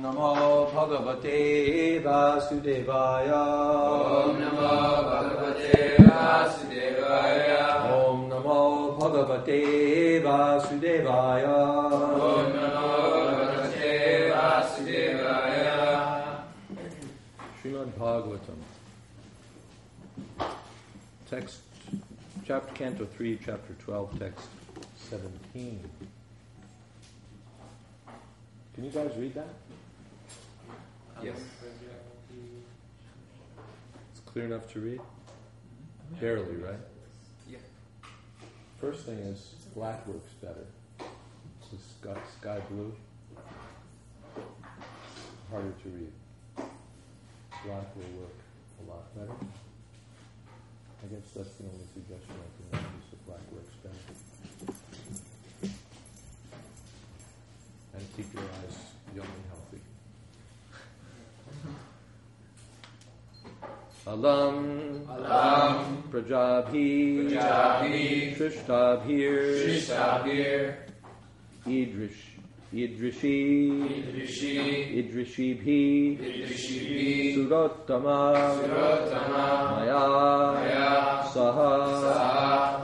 Namo Bhagavate Vasudevaya. Om Namo Bhagavate Vasudevaya. Om Namo Bhagavate Vasudevaya. Om Namo Bhagavate Vasudevaya. Srimad Bhagavatam. Text, chapter, Canto 3, Chapter 12, Text 17. Can you guys read that? Yes. It's clear enough to read? Barely, right? Yeah. First thing is, black works better. So sky blue, harder to read. Black will work a lot better. I guess that's the only suggestion I can make, is that black works better. And keep your eyes young and healthy. Alam Prajabhi Shrishtabhir Idrishibhi Surottama Maya Saha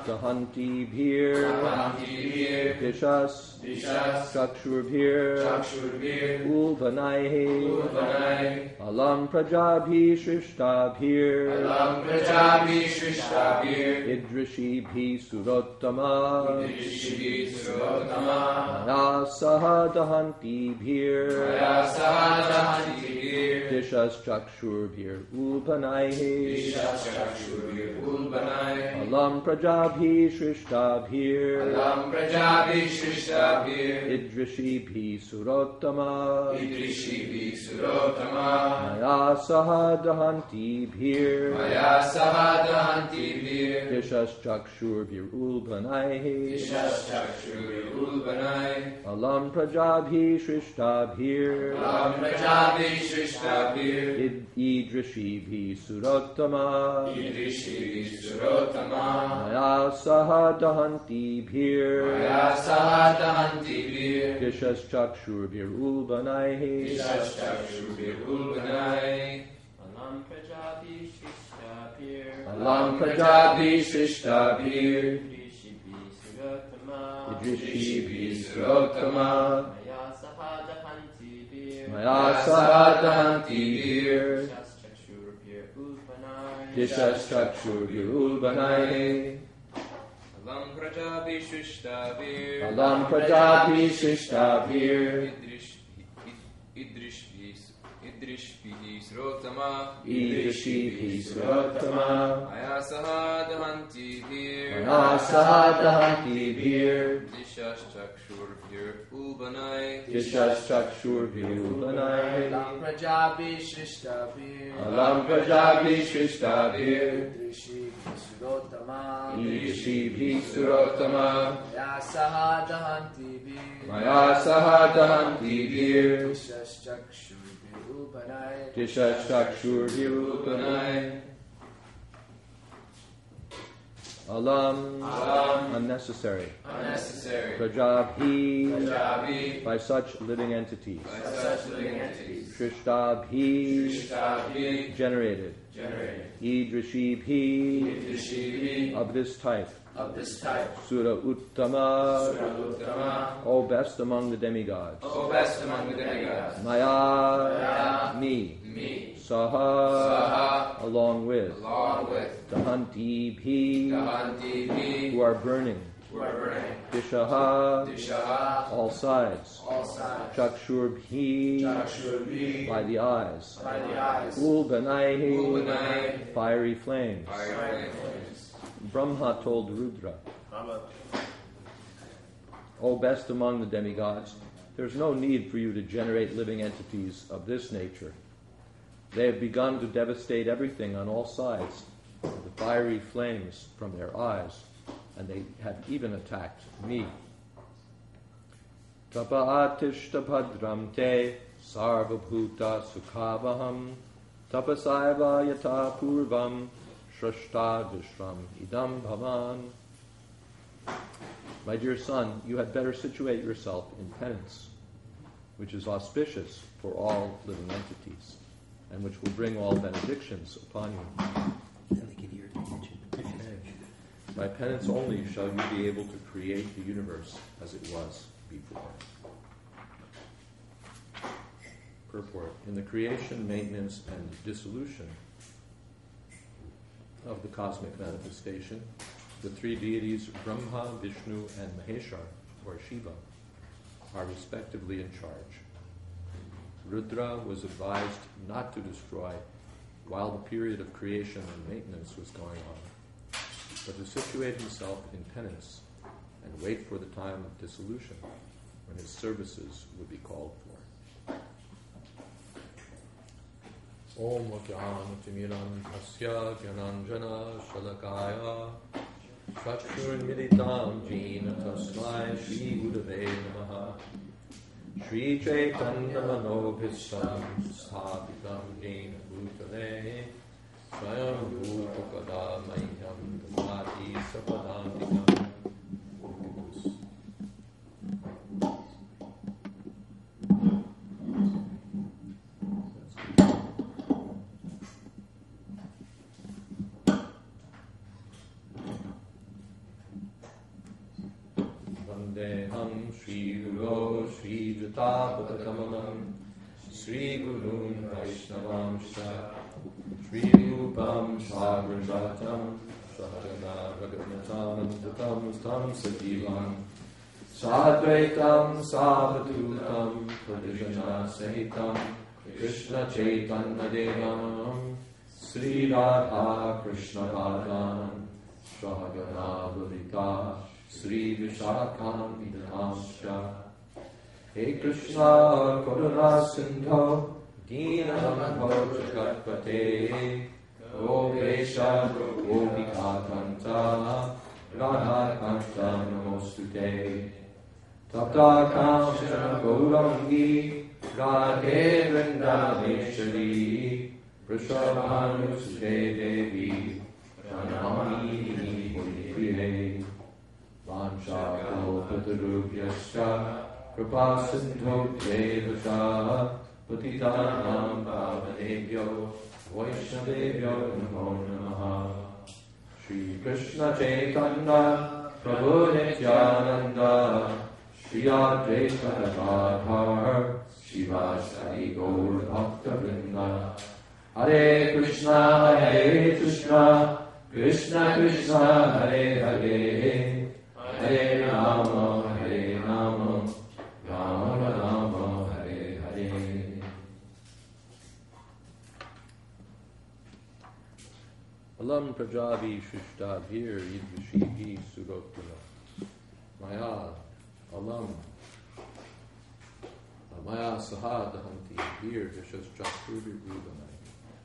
Jahantibhir Dishas Chakshurbhir Ulvanaihe Alam Prajabhi Shrishtabhir Idrishibhi Surottama Maya Saha Jahantibhir Dishas Chakshurbhir Ulvanaihe Alam Prajabhi Shrishtabhir Idrishibhi Surottama Maya Saha Jahantibhir Dishas Chakshurbhir Ulvanaihe Alam Prajabhi Shrishtabhir Idrishibhi Surottama Maya Saha Jahantibhir Dishas Chakshurbhir Ulvanaihe Alam Prajabhi Shrishtabhir Idrishibhi Surottama Maya Saha Jahantibhir Dishas Chakshurbhir Ulvanaihe Alam Prajabhi Shrishtabhir Idrishbhi Surottama Maya Saha Jahantibhir Dishas Chakshurbhir Ulvanaihe Alam Prajabhi Shrishtabhir Alam Prajabhi Shrishtabhir Idrishibhi Surottama Maya Saha Jahantibhir Dishas Chakshurbhir Ulvanaihe Alam, unnecessary. Prajabhi, by such living entities. Shrishtabhi, generated. Idrishibhi, of this type. Sura Uttama, O best among the demigods. Maya, me. Saha, along with. Dahantibhi, who are burning. Dishaha, all sides. Chakshurbhi, by the eyes. Ulvanaihi, fiery flames. Brahma told Rudra, O best among the demigods, there's no need for you to generate living entities of this nature. They have begun to devastate everything on all sides with the fiery flames from their eyes, and they have even attacked me. Tapaatishta bhadram te sarvabhuta sukhavaham tapasaiva yata purvam shrashta vishram idam bhavan. My dear son, you had better situate yourself in penance. which is auspicious for all living entities, and which will bring all benedictions upon you. By penance only shall you be able to create the universe as it was before. Purport. In the creation, maintenance, and dissolution of the cosmic manifestation, the three deities Brahma, Vishnu, and Maheshwar, or Shiva, are respectively in charge. Rudra was advised not to destroy while the period of creation and maintenance was going on, but to situate himself in penance and wait for the time of dissolution, when his services would be called for. Om Jnana Tasya Jnananjana Shalakaya Chakshurmilitam Jena Tasmai Shri Gurave Namaha Shri Chaitanya Manobhistam Sthapitam Jena Bhutale Swayam Bhupakada Mayam Damati Sapadantikam. Vandeham Shri Guru Shri Jatapatamam Shri Gurun Vaishnavam Shri Rupam Sagrajatam Sahagana Raghunatam Tatam Stam Sajivam Sadvaitam Savatutam Pradijana Sahitam Krishna Chaitanya Devam Sri Radha Krishna Bhajanam Sahagana Lalita Sri Vishakam Vidanamsha. Hey Krishna Karuna Sindho Dinamho Jagatpate Gopesha Gopika Kanta Radha Kanta Namostute Tapta Kamshana Gaurangi Radhe Vrindaveshwari Prashabhanu Sute Devi Pranamini Puripriye Vanchakalpatarubhyascha Kripa Sindhu Devasha Patitanam Pavanebhyo Vaishnavebhyo Namo Namaha. Shri Krishna Chaitanya Prabhu Nityananda Shri Advaita Gadadhar Shivasari Gaur Bhakta Vrinda. Hare Krishna Krishna Krishna Hare Hare Hare Rama Rama Rama Hare Hare. Alam Prajavi Shishtavir Yidvishihi Sugotuna Maya Alam Maya Sahadahanti Vir Vishas Chakruri Rudanai.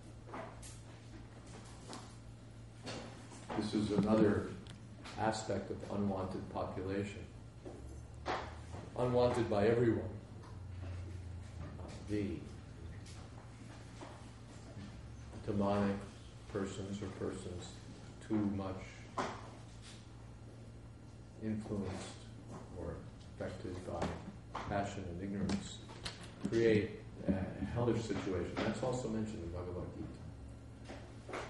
This is another aspect of unwanted population. Unwanted by everyone. The demonic persons or persons too much influenced or affected by passion and ignorance create a hellish situation. That's also mentioned in Bhagavad Gita.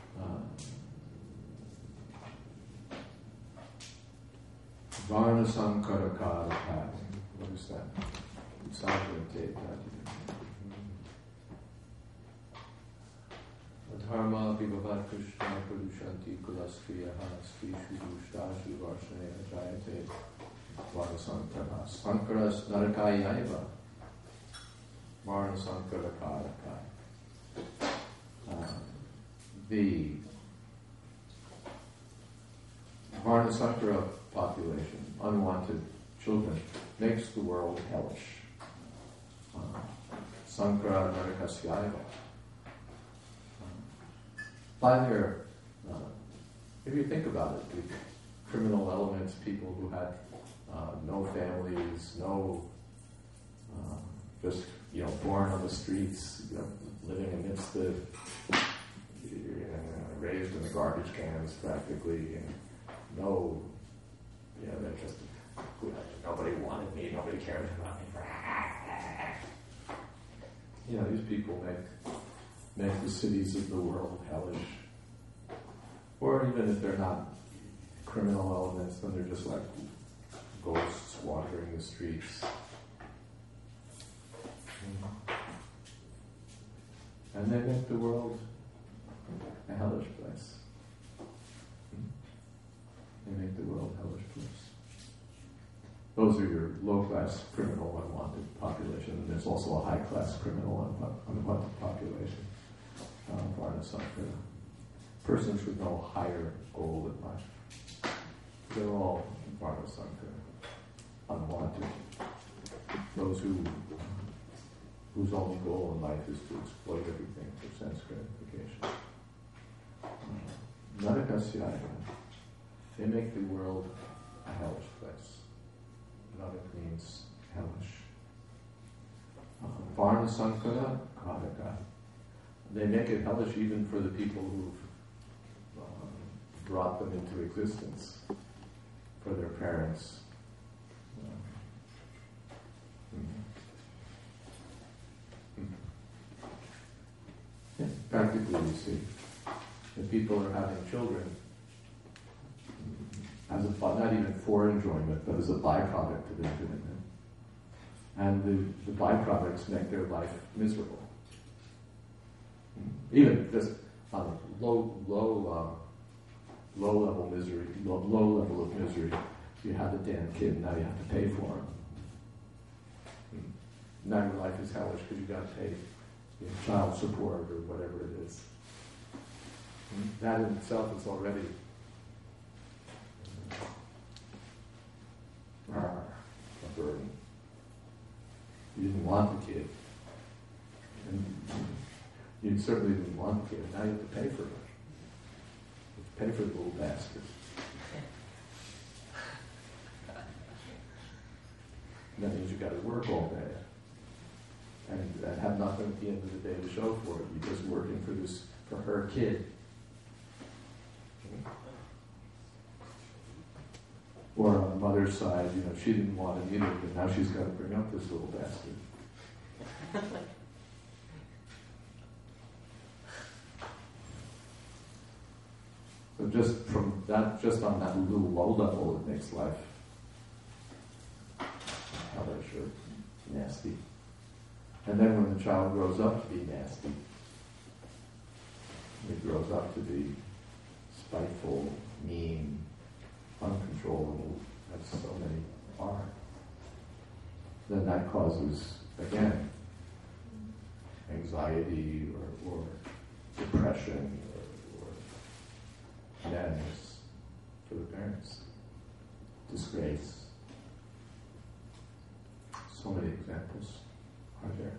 Varna Sankara Kara. What is that? Dharma Vibhavad Krishna Purushanti Kulaskriyaha Sri Shudushta Shuvarshane Ajayate Varna Sankara. Sankaras Narakayaiva. Varna Sankara Kara. The Varna Sankara population, unwanted children, makes the world hellish. Sankara Narakasyaiva. By their, if you think about it, the criminal elements, people who had no families, no, just, born on the streets, living amidst the, raised in the garbage cans practically, and no, they're just, nobody wanted me, nobody cared about me. these people make the cities of the world hellish. Or even if they're not criminal elements, then they're just like ghosts wandering the streets. And they make the world a hellish place. They make the world a hellish place. Those are your low-class criminal unwanted population. And there's also a high-class criminal unwanted population. Varnasankhara. Persons with no higher goal in life. They're all Varnasankhara. Unwanted. Those whose only goal in life is to exploit everything for sense gratification. Narakasyaya. They make the world a hellish place. Narak means hellish. Varnasankhara Karaka. They make it hellish even for the people who've brought them into existence, for their parents. Yeah, practically, you see, if people are having children as a not even for enjoyment, but as a byproduct of their doing it, and the byproducts make their life miserable. Even just low level misery, low level of misery. You have a damn kid, and now you have to pay for him. Now your life is hellish because you got to pay child support or whatever it is. That in itself is already a burden. You didn't want the kid. And you certainly didn't want the kid. Now you have to pay for it. You have to pay for the little bastard. And that means you've got to work all day. And have nothing at the end of the day to show for it. You're just working for her kid. Or on the mother's side, she didn't want it either, but now she's got to bring up this little bastard. So just on that little low level, it makes life hellish or nasty. And then when the child grows up to be nasty, it grows up to be spiteful, mean, uncontrollable, as so many are, then that causes, again, anxiety or depression or madness for the parents, disgrace. So many examples are there.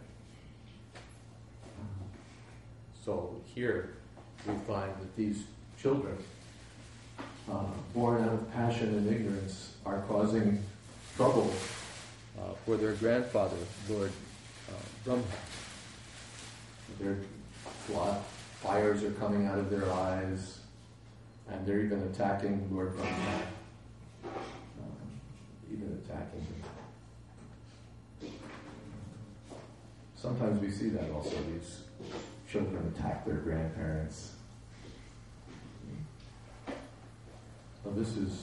So here we find that these children, born out of passion and ignorance, are causing trouble for their grandfather, Lord Brahma. Their fires are coming out of their eyes, and they're even attacking Lord Brahma, even attacking him. Sometimes we see that also, these children attack their grandparents. So this is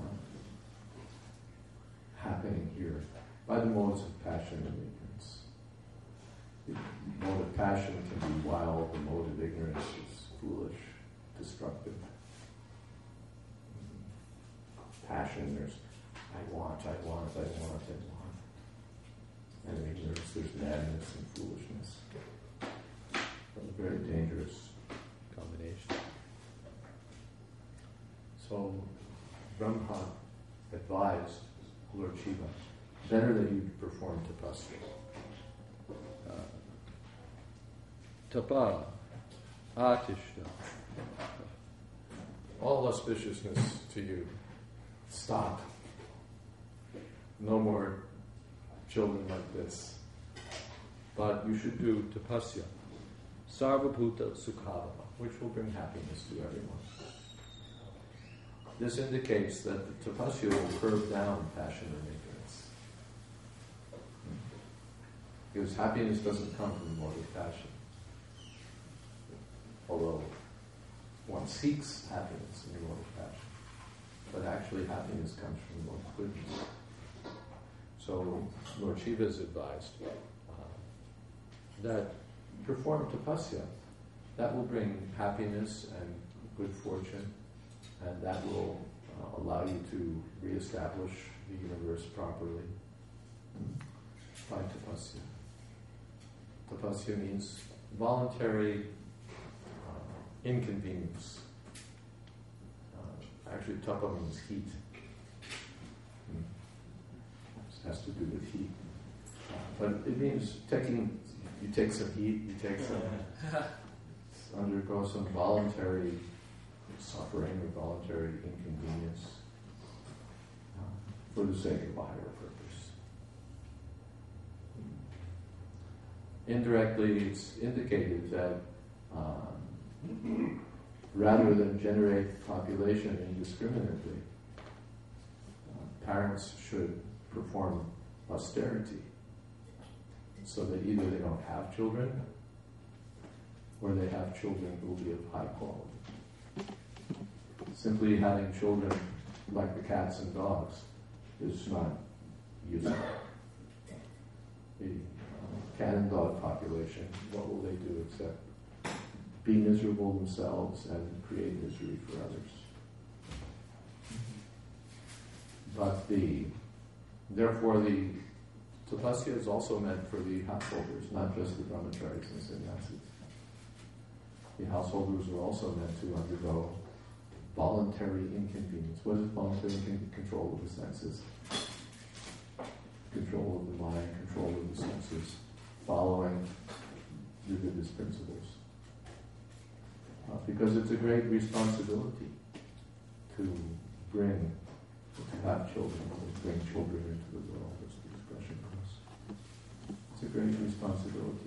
happening here by the modes of passion and ignorance. The mode of passion can be wild, the mode of ignorance is foolish, destructive. Passion, there's I want. And in ignorance, there's madness and foolishness. A very dangerous combination. So Brahma advised Lord Shiva, better that you perform tapasya. Tapa, atishta. All auspiciousness to you. Stop. No more children like this. But you should do tapasya, sarvabhuta sukhala, which will bring happiness to everyone. This indicates that the tapasya will curb down passion and ignorance. Because happiness doesn't come from mortal passion. Although one seeks happiness in mortal passion. But actually happiness comes from Lord's goodness. So Lord Shiva is advised that perform tapasya. That will bring happiness and good fortune, and that will allow you to reestablish the universe properly by tapasya. Tapasya means voluntary inconvenience. Actually, tapa means heat. It has to do with heat. But it means you take some heat, you take some, undergo some voluntary suffering or voluntary inconvenience for the sake of a higher purpose. Indirectly, it's indicated that rather than generate population indiscriminately, parents should perform austerity so that either they don't have children or they have children who will be of high quality. Simply having children like the cats and dogs is not useful. The cat and dog population, what will they do except be miserable themselves and create misery for others? But therefore the tapasya is also meant for the householders, not just the brahmacharis and sannyasis. The householders are also meant to undergo voluntary inconvenience. What is voluntary inconvenience? Control of the senses. Control of the mind, control of the senses, following the Buddhist principles. Because it's a great responsibility to have children, to bring children into the world, as the expression goes. It's a great responsibility.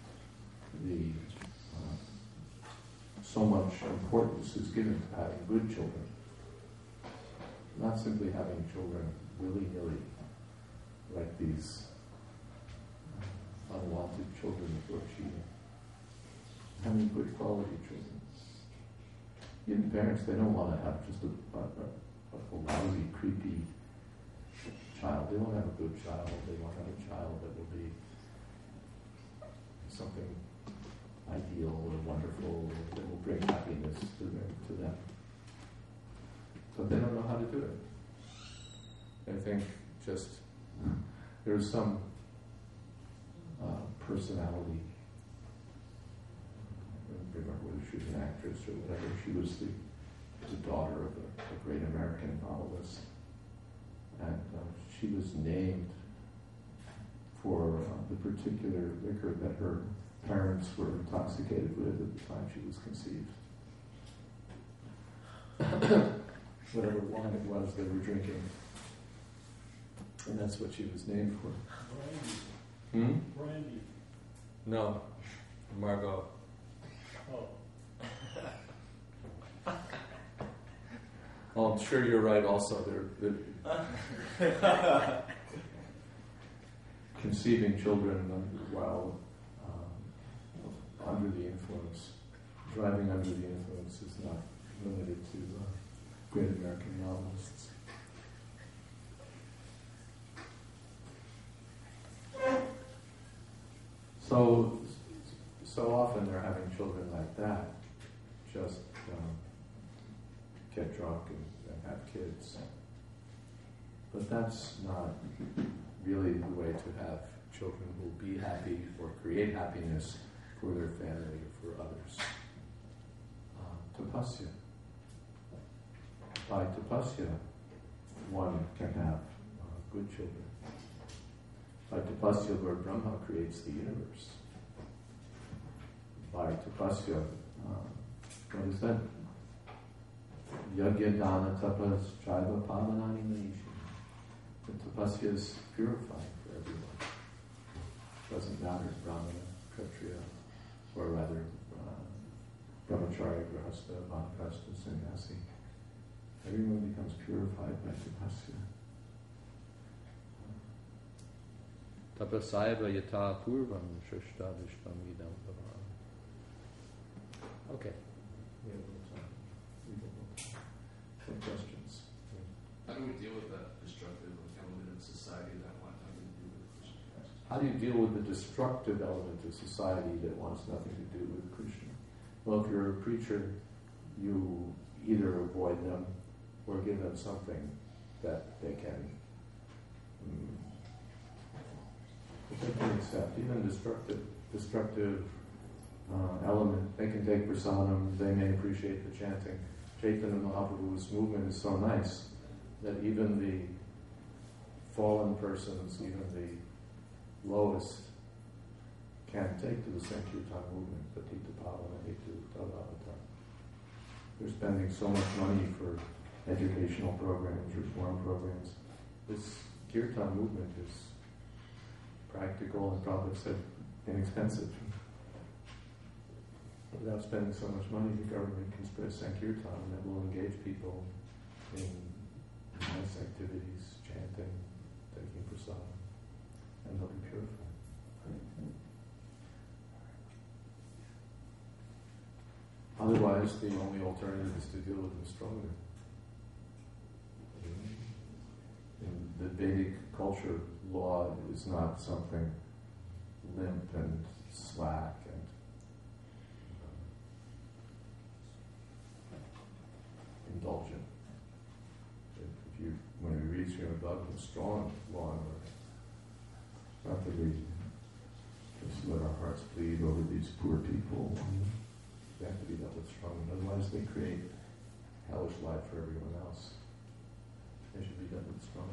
So much importance is given to having good children, not simply having children willy-nilly, like these unwanted children of Lord Shiva. Having good quality children. Even parents, they don't want to have just a lousy, creepy child. They want to have a good child. They want to have a child that will be something ideal or wonderful, or that will bring happiness to them. But they don't know how to do it. I think just there's some personality. I don't remember whether she was an actress or whatever. She was the daughter of a great American novelist. And she was named for the particular liquor that her parents were intoxicated with at the time she was conceived. Whatever wine it was they were drinking. And that's what she was named for. Brandy. Hmm? Brandy. No. Margot. Oh. Oh, I'm sure you're right also. They're conceiving children while under the influence. Driving under the influence is not limited to great American novelists. So often they're having children like that, just get drunk and have kids. But that's not really the way to have children who will be happy or create happiness for their family or for others. Tapasya. By tapasya, one can have good children. By tapasya, Lord Brahma creates the universe. By tapasya, what is that? Yagya dana tapas jaiva pavanani manishi. The tapasya is purifying for everyone. Doesn't matter, Brahmana, Kshatriya, or rather Brahmacharya, Grahastha, Vanapasta, Sannyasi. Everyone becomes purified by tapasya. Tapasaiva yata purvam shrishta vishvam idam bhavan. Okay. We have a little time. Some questions? How do we deal with that destructive element in society that want nothing to do with Krishna? How do you deal with the destructive element of society that wants nothing to do with Krishna? Well, if you're a preacher, you either avoid them or give them something that they can accept. Even destructive element, they can take prasadam, they may appreciate the chanting. Chaitanya Mahaprabhu's movement is so nice that even the fallen persons, even the lowest, can take to the Sankirtan movement, Patita Pavana Hetu Tadavatar. They're spending so much money for educational programs, reform programs. This Kirtan movement is practical and Prabhupada said inexpensive. Without spending so much money, the government can spread Sankirtan that will engage people in nice activities, chanting, taking prasadam, and they'll be purified. Otherwise, the only alternative is to deal with them stronger. In the Vedic culture, law is not something limp and slack and indulgent. When we read Srimad Bhagavatam, strong law and order. Not that we just let our hearts bleed over these poor people. They have to be dealt with strongly. Otherwise, they create hellish life for everyone else. They should be dealt with strongly.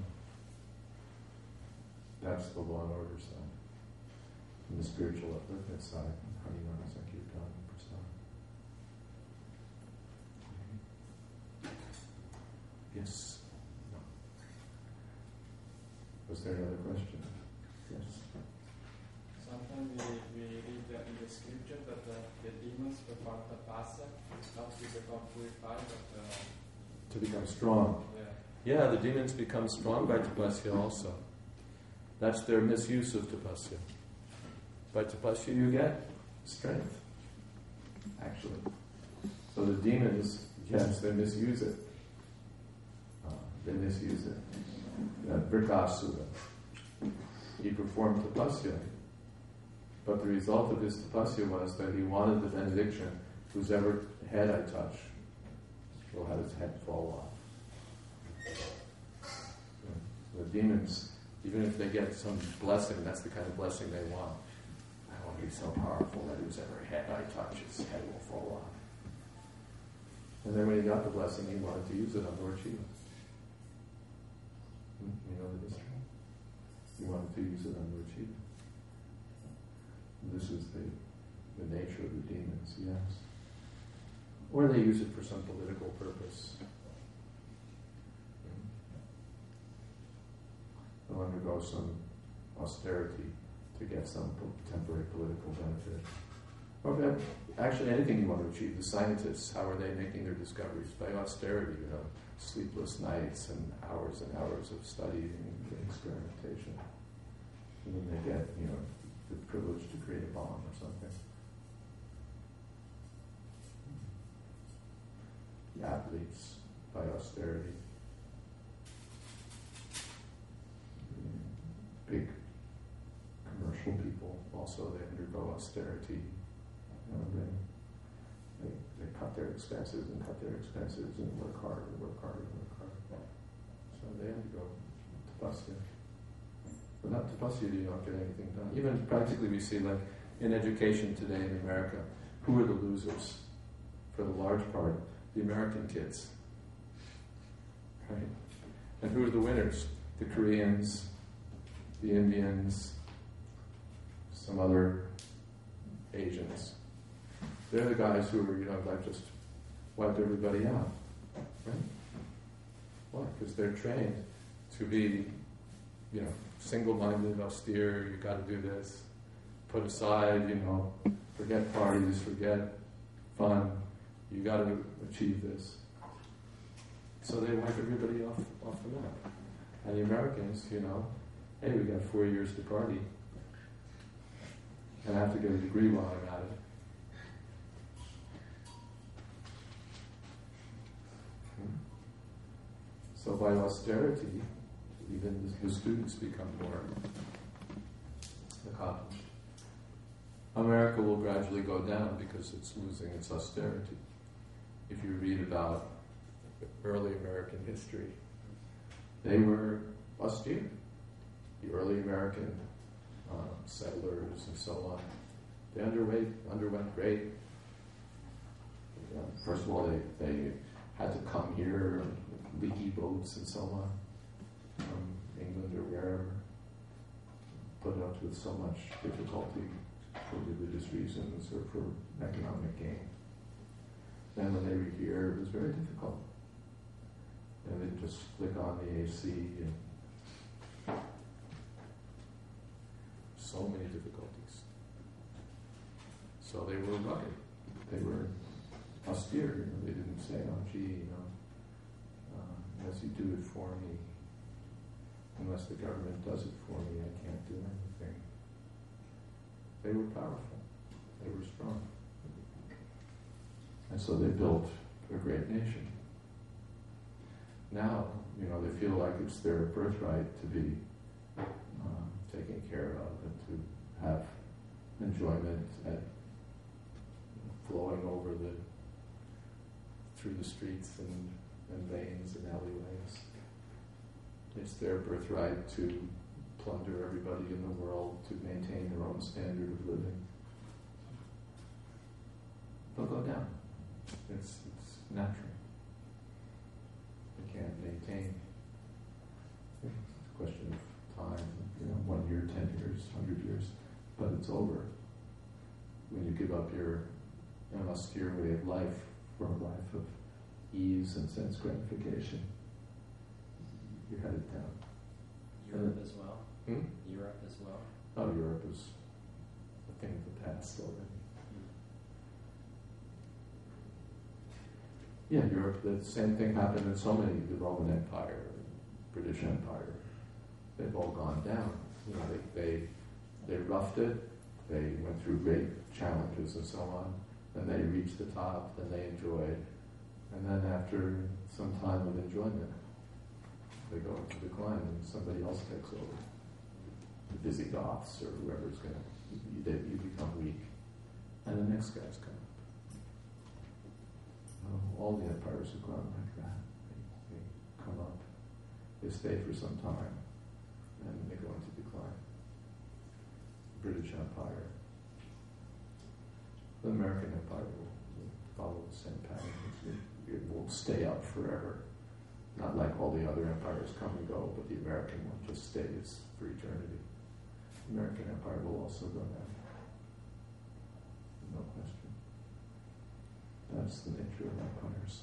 That's the law and order side. And the spiritual upliftment side, Harinama Sankirtan and Prasad. Yes. No. Was there another question? Yes. Sometimes we read that in the scripture that the demons perform tapasya, not to become purified, but To become strong. Yeah, the demons become strong by tapasya also. That's their misuse of tapasya. By tapasya you get strength, actually. So the demons, yes, they misuse it. Vrikasura, he performed tapasya. But the result of his tapasya was that he wanted the benediction, whose ever head I touch will have his head fall off. The demons, even if they get some blessing, that's the kind of blessing they want. I want to be so powerful that whose ever head I touch, his head will fall off. And then when he got the blessing, he wanted to use it on Lord Shiva. You know the history? He wanted to use it on Lord Shiva. This is the nature of the demons, yes. Or they use it for some political purpose. They'll undergo some austerity to get some temporary political benefit. Or actually anything you want to achieve. The scientists, how are they making their discoveries? By austerity, sleepless nights and hours of studying and experimentation. And then they get, the privilege to create a bomb or something. The athletes, by austerity. Big commercial people, also they undergo austerity. They cut their expenses and work hard. So they undergo tapasya. Without tapasya, you don't get anything done. Even practically, we see, like in education today in America, who are the losers? For the large part, the American kids, right? And who are the winners? The Koreans, the Indians, some other Asians. They're the guys who are, like just wiped everybody out, right? Why? Because they're trained to be, single-minded, austere. You got to do this. Put aside, forget parties, forget fun. You got to achieve this. So they wipe everybody off the map. And the Americans, hey, we got 4 years to party. and I have to get a degree while I'm at it. So by austerity, even the students become more accomplished. America will gradually go down because it's losing its austerity. If you read about early American history, they were austere. The early American settlers and so on, they underwent great. First of all, they had to come here, leaky boats and so on, from England or wherever, put up with so much difficulty for religious reasons or for economic gain. Then when they were here, it was very difficult. And they just flick on the AC and so many difficulties. So they were rugged. They were austere. They didn't say, "Oh, gee, unless you do it for me, unless the government does it for me, I can't do anything." They were powerful. They were strong. And so they built a great nation. Now, they feel like it's their birthright to be taken care of and to have enjoyment flowing over through the streets and lanes and alleyways. It's their birthright to plunder everybody in the world to maintain their own standard of living. They'll go down. It's natural. They can't maintain. It's a question of time, 1 year, 10 years, 100 years, but it's over. When you give up your austere way of life for a life of ease and sense gratification, you're headed down. Europe as well. Europe as well. Oh, Europe is a thing of the past already. Yeah, Europe, the same thing happened in so many, the Roman Empire, British Empire. They've all gone down. They roughed it, they went through great challenges and so on, then they reached the top, then they enjoyed, and then after some time of enjoyment, they go into decline and somebody else takes over. The Visigoths or whoever's going to, you become weak, and the next guy's coming. All the empires have gone like that. They come up, they stay for some time, and they go into decline. The British Empire, the American Empire will follow the same pattern. It won't stay up forever. Not like all the other empires come and go, but the American one just stays for eternity. The American Empire will also go down. No question. That's the nature of empires.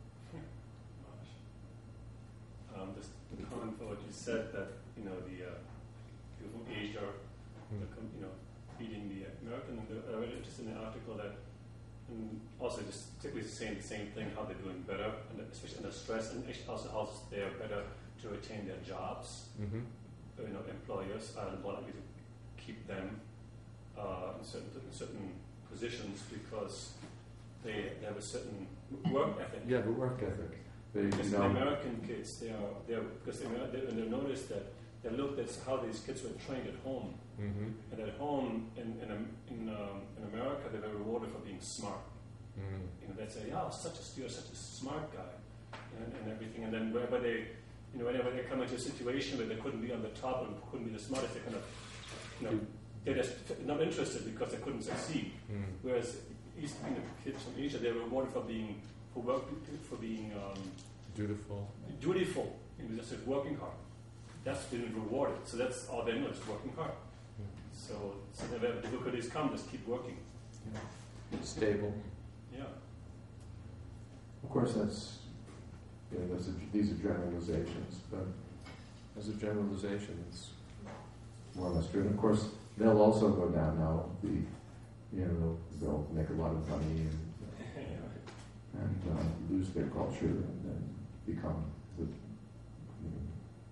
Just to comment for what you said, that people from Asia, beating the American. I read just in the article that, and also just particularly saying the same thing, how they're doing better, and especially under stress, and also how they are better to retain their jobs. Mm-hmm. Employers are more likely to keep them in certain positions because they have a certain work ethic. Yeah, the work ethic. Because the American kids, because they noticed that they looked at how these kids were trained at home, and at home in America they were rewarded for being smart. They'd say, "Oh, you're such a smart guy," and everything. And then whenever they come into a situation where they couldn't be on the top and couldn't be the smartest, they kind of, they're just not interested because they couldn't succeed. Whereas kids from Asia, they were rewarded for being dutiful. Just working hard. That's been rewarded. So that's all they know is working hard. So whenever difficulties come, just keep working. Stable. Yeah. Of course, these are generalizations, but as a generalization, it's more or less true. And of course, they'll also go down now. They'll make a lot of money and lose their culture, and then become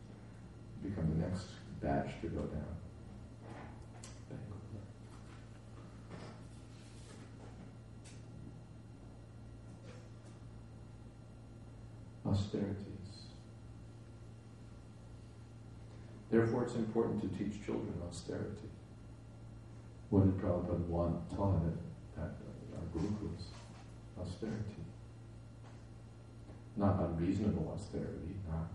the next batch to go down. austerities. Therefore, it's important to teach children austerity. What did Prabhupada want taught at our gurukulas? Austerity. Not unreasonable austerity, not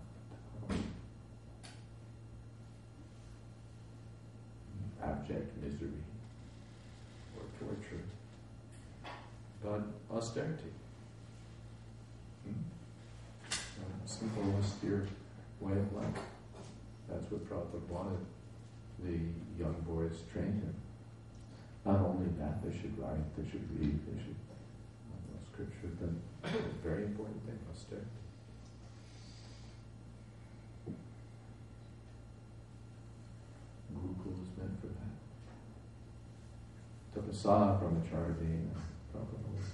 abject misery or torture, but austerity. A simple, austere way of life. That's what Prabhupada wanted the young boys trained him. Not only that, they should write, they should read, they should know scripture, but it's a very important thing, austerity. Gurukul is meant for that. Tapasa brahmacharya Prabhupada was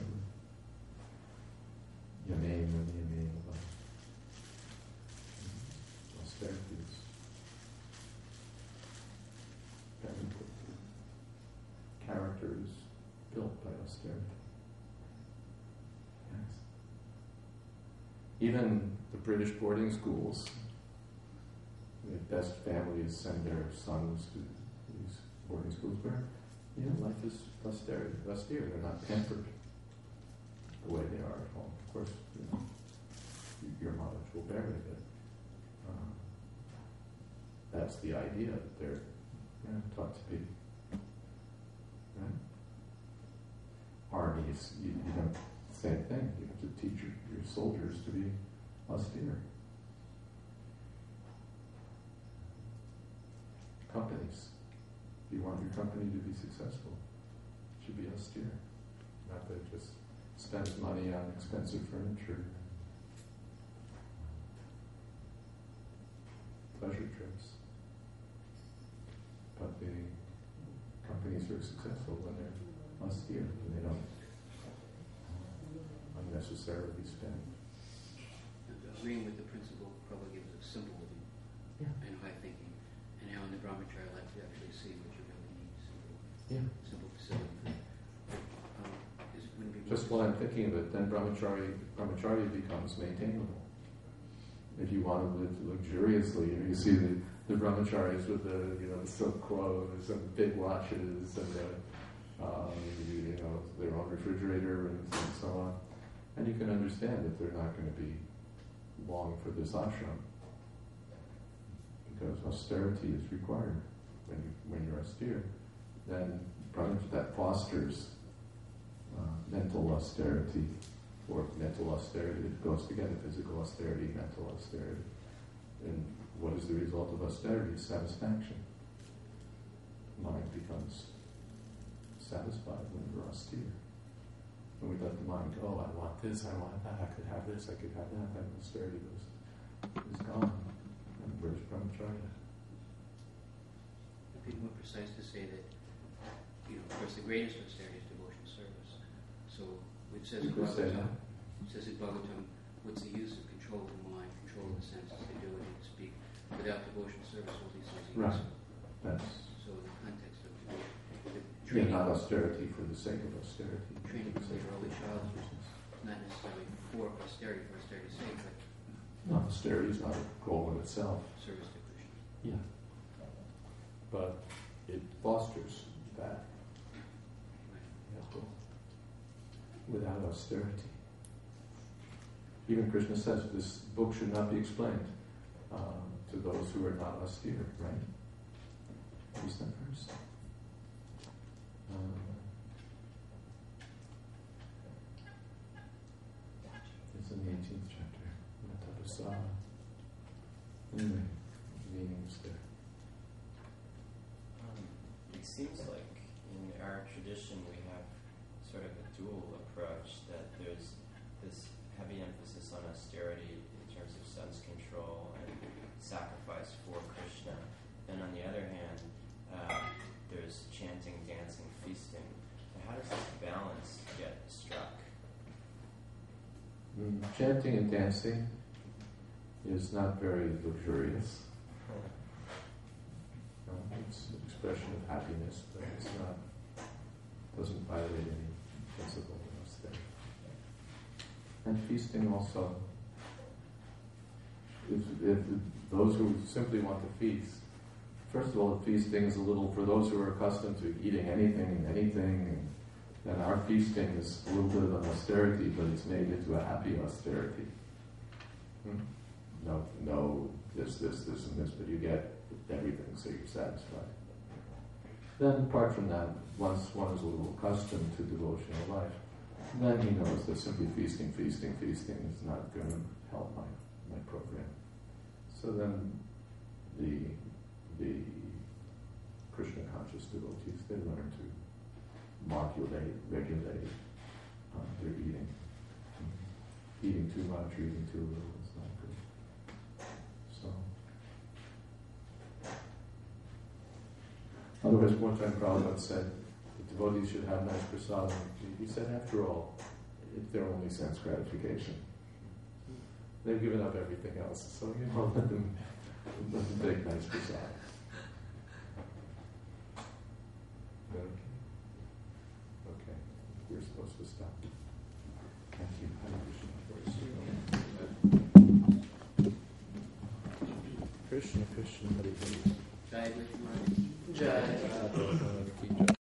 Yamen and Yamen austerity is very important. Character is built by austerity. Yes. Even the British boarding schools, the best families send their sons to these boarding schools where, life is austere. They're not pampered the way they are at home. Of course, your knowledge will vary, but that's the idea that they're taught to be. Right? Armies, you have the same thing. You have to teach your soldiers to be austere. Companies, if you want your company to be successful, it should be austere. Not that just spend money on expensive furniture, pleasure trips. But the companies are successful when they're austere, when they don't unnecessarily spend. Agreeing with the principle probably gives us simple living and high thinking, and how in the brahmacharya life you actually see what you really need. Simple facility. Just while I'm thinking of it, then brahmacharya becomes maintainable. If you want to live luxuriously, you see the brahmacharis with the silk clothes and big watches and their own refrigerator and so on, and you can understand that they're not going to be long for this ashram because austerity is required when you're austere. Then that fosters mental austerity, or mental austerity that goes together, physical austerity, mental austerity. And what is the result of austerity? Satisfaction. Mind becomes satisfied when we're austere. When we let the mind go, I want this, I want that, I could have this, I could have that, then austerity is gone. And where's brahmacharya? I'd be more precise to say that, of course, the greatest austerity is devotional service. So it says in Bhagavatam, what's the use of control of the mind, control of the senses, the ability to speak? Without devotional service, all these things are useful. Right. So in the context of training, not austerity for the sake of austerity. Training for the early child, not necessarily for austerity's sake, but no, austerity is not a goal in itself. Service to Krishna. Yeah. But it fosters that. Without austerity. Even Krishna says this book should not be explained to those who are not austere, right? Who's that first? It's in the 18th chapter. Tapasa. Anyway, meanings there. It seems like in our tradition we have sort of a dual approach, that there's this heavy emphasis on austerity in terms of sense control and sacrifice for Krishna. And on the other hand, there's chanting, dancing, feasting. So how does this balance get struck? Chanting and dancing is not very luxurious. It's an expression of happiness, but it's not, doesn't violate any principle in us there. And feasting also if those who simply want to feast, first of all, the feasting is a little, for those who are accustomed to eating anything, then our feasting is a little bit of an austerity, but it's made into a happy austerity. No, this, and this, but you get everything, so you're satisfied. Then, apart from that, once one is a little accustomed to devotional life, then he knows that simply feasting is not going to help my program. So then the Krishna conscious devotees, they learn to regulate their eating. Eating too much or eating too little is not good. So, otherwise, one time Prabhupada said the devotees should have nice prasadam. He said, after all, it's their only sense gratification. They've given up everything else, so let them take nice prasadam. Okay, we're supposed to stop. Thank you. Krishna, Krishna, Hare Hare. Jai Vishnu. Jai.